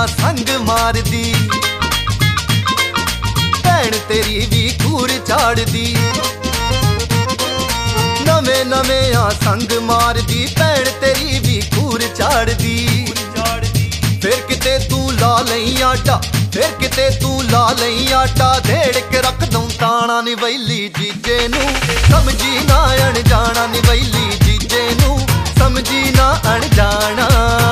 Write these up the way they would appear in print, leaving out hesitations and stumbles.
संग मार दी, भैन तेरी भी कूर झाड़ दी। नवे नवे संग मार दी, भैन तेरी भी कूर झाड़ दी। फिर किते तू ला लई आटा, फिर किते तू ला लई आटा, धेड़ के रख दूं ताना नी वैली जीजे नू समझी ना अनजाना, नी वैली जीजे नू समझी ना अनजाना।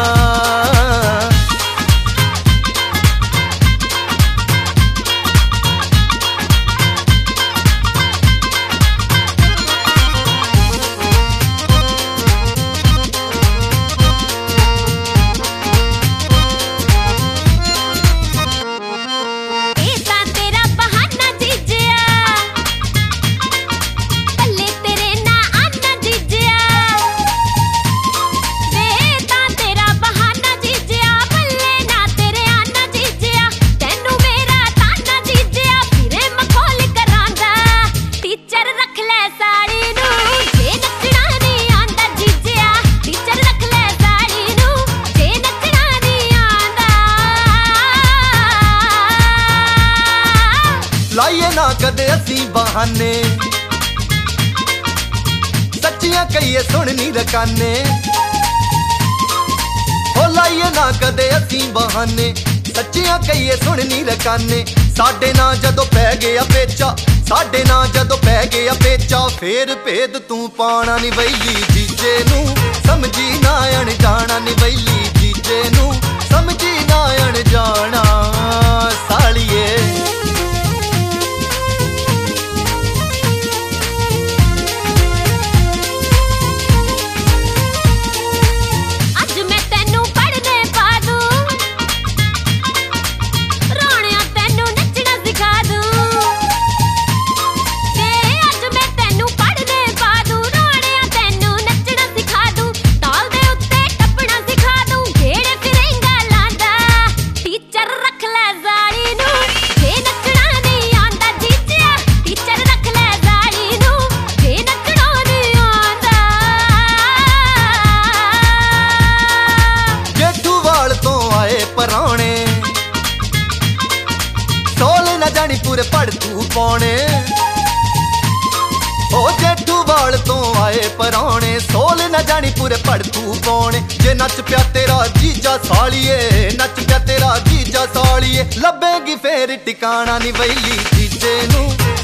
लाइए ना कदे असी बहाने, सच्चियां कहिए सुन नी रकाने। हो लाइए ना कदे असी बहाने, सच्चियां कहिए सुन नी रकाने। साडे ना जदों पै गया पेचा, साडे ना जदों पै गया पेचा, फेर भेद तू पाना नी वैली जीजे नू समझी ना अनजाना, नी वैली जीजे नू समझी ना अनजाना। सालिए पराने सोल न जानी पूरे पड़ तू पौने। ओ जेठू वाल तो आए पराने, सोल न जानी पूरे पड़ तू पौने। जे नच प्या तेरा जीजा सालिए, नच प्या तेरा जीजा सालिए, लभेगी फेर टिकाना नी वैली जीजे नू